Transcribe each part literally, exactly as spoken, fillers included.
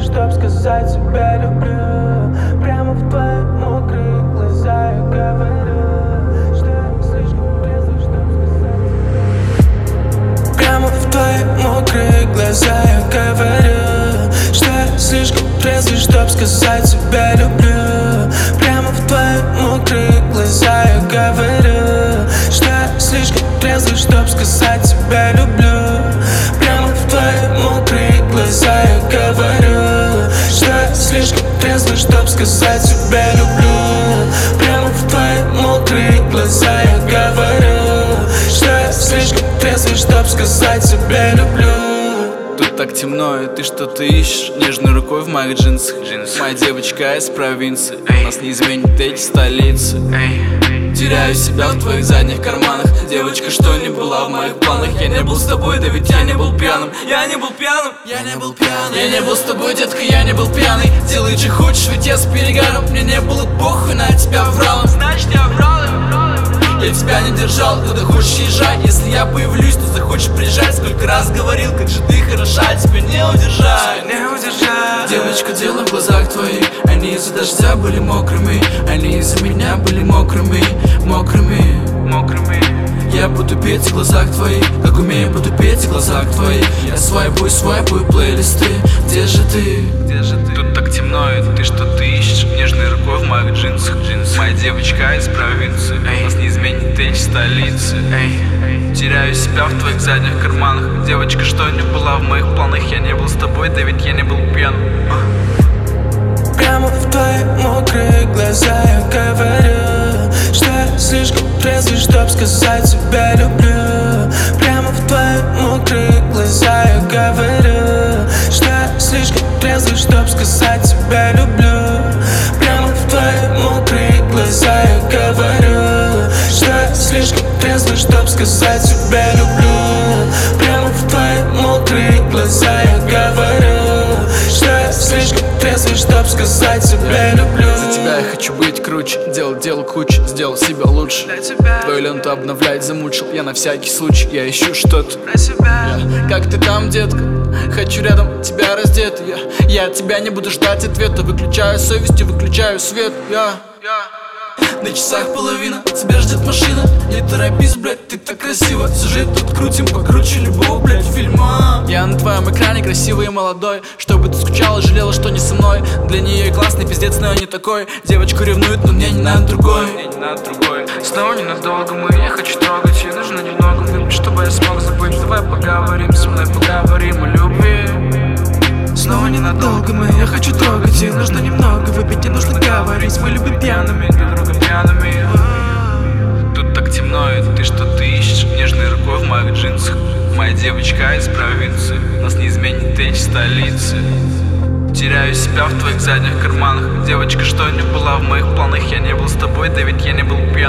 чтоб сказать тебя люблю. Прямо в твои мокрые глаза я говорю, что я слишком трезвый, чтоб сказать тебя. Прямо в твои мокрые глаза я говорю, что я слишком трезвый, чтоб сказать тебя люблю. Прямо в твои мокрые глаза я говорю, что я слишком трезвый, чтоб сказать тебя люблю. Прямо в твои мокрые глаза я говорю, что я слишком трезвый, чтоб сказать тебя люблю. Прямо в твои мокрые глаза я говорю, что я слишком трезвый, чтоб сказать тебя люблю. Тут так темно, и ты что-то ищешь нежной рукой в моих джинсах. Моя девочка из провинции, нас не изменит эти столицы. Теряю себя в твоих задних карманах. Девочка, что не была в моих планах. Я не был с тобой, да ведь я не был пьяным. Я не был пьяным, я не был пьяным. Я не был с тобой, детка, я не был пьяный. Делай, что хочешь, ведь я с перегаром. Мне не было похуй на тебя вралом. Значит, я врал. Я тебя не держал, когда хочешь езжай. Если я появлюсь, то захочешь приезжать. Сколько раз говорил, как же ты хороша, тебя не удержать, не удержать. Девочка, дело в глазах твоих. Они из-за дождя были мокрыми, они из-за меня были мокрыми, мокрыми, мокрыми. Я буду петь в глазах твоих, как умею, буду петь в глазах твоих. Я свайпую, свайпую плейлисты. Где же ты? Где же ты? Тут так темно, и ты что-то ищешь нежной рукой в моих джинсах. Джинс. Моя девочка из провинции, нас не изменит эти столицы. Эй. Теряю себя в твоих задних карманах. Девочка, что не была в моих планах. Я не был с тобой, да ведь я не был пьян. Прямо в твои мокрые глаза я говорю, что я слишком трезвый, чтоб сказать тебя люблю. Прямо в твои мокрые глаза я говорю, что я слишком трезвый, чтоб сказать тебя люблю. Прямо в твои мокрые глаза я говорю, что я слишком трезвый, чтоб сказать тебя люблю. Прямо в твои мокрые глаза я говорю, что я слишком трезвый, чтоб сказать тебя люблю. За тебя я хочу быть круче, делать дело кучу, сделал себя лучше. Твою ленту обновлять замучил, я на всякий случай, я ищу что-то. Я, как ты там, детка? Хочу рядом тебя раздеть. Я, я от тебя не буду ждать ответа. Выключаю совесть и выключаю свет. Я, я на часах половина, тебя ждет машина. Не торопись, блядь, ты так красиво. Сюжет тут крутим покруче любого, блядь, фильма. Я на твоем экране красивый и молодой. Чтобы ты скучала, жалела, что не со мной. Для нее классный пиздец, но я не такой. Девочку ревнует, но мне не надо другой. Мне не надо другой. Снова ненадолго мы, я хочу трогать. Ей нужно немного выпить, чтобы я смог забыть. Давай поговорим со мной, поговорим о любви. Снова ненадолго мы, я хочу трогать. Ей нужно немного выпить, не нужно говорить. Мы любим пьяными, друг друга пьяными. Тут так темно, и ты что-то ищешь нежной рукой в моих джинсах. Моя девочка из провинции, нас не изменит эти столицы. Теряю себя в твоих задних карманах. Девочка, что не была в моих планах. Я не был с тобой, да ведь я не был пьян.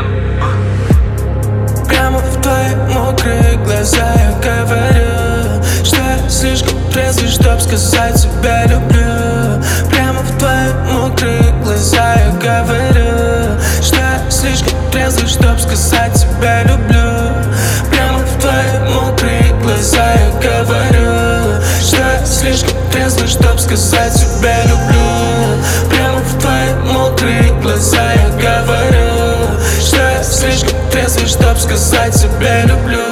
Прямо в твои мокрые глаза я говорю, что я слишком трезвый, чтоб сказать тебя люблю. Прямо в твои мокрые глаза я говорю, что я слишком трезвый, чтоб сказать тебя люблю. Прямо в твои мокрые глаза я говорю, что я слишком трезвый, чтоб сказать тебя люблю. Прямо в твои мокрые глаза я говорю, что я слишком трезвый, чтоб сказать тебя люблю.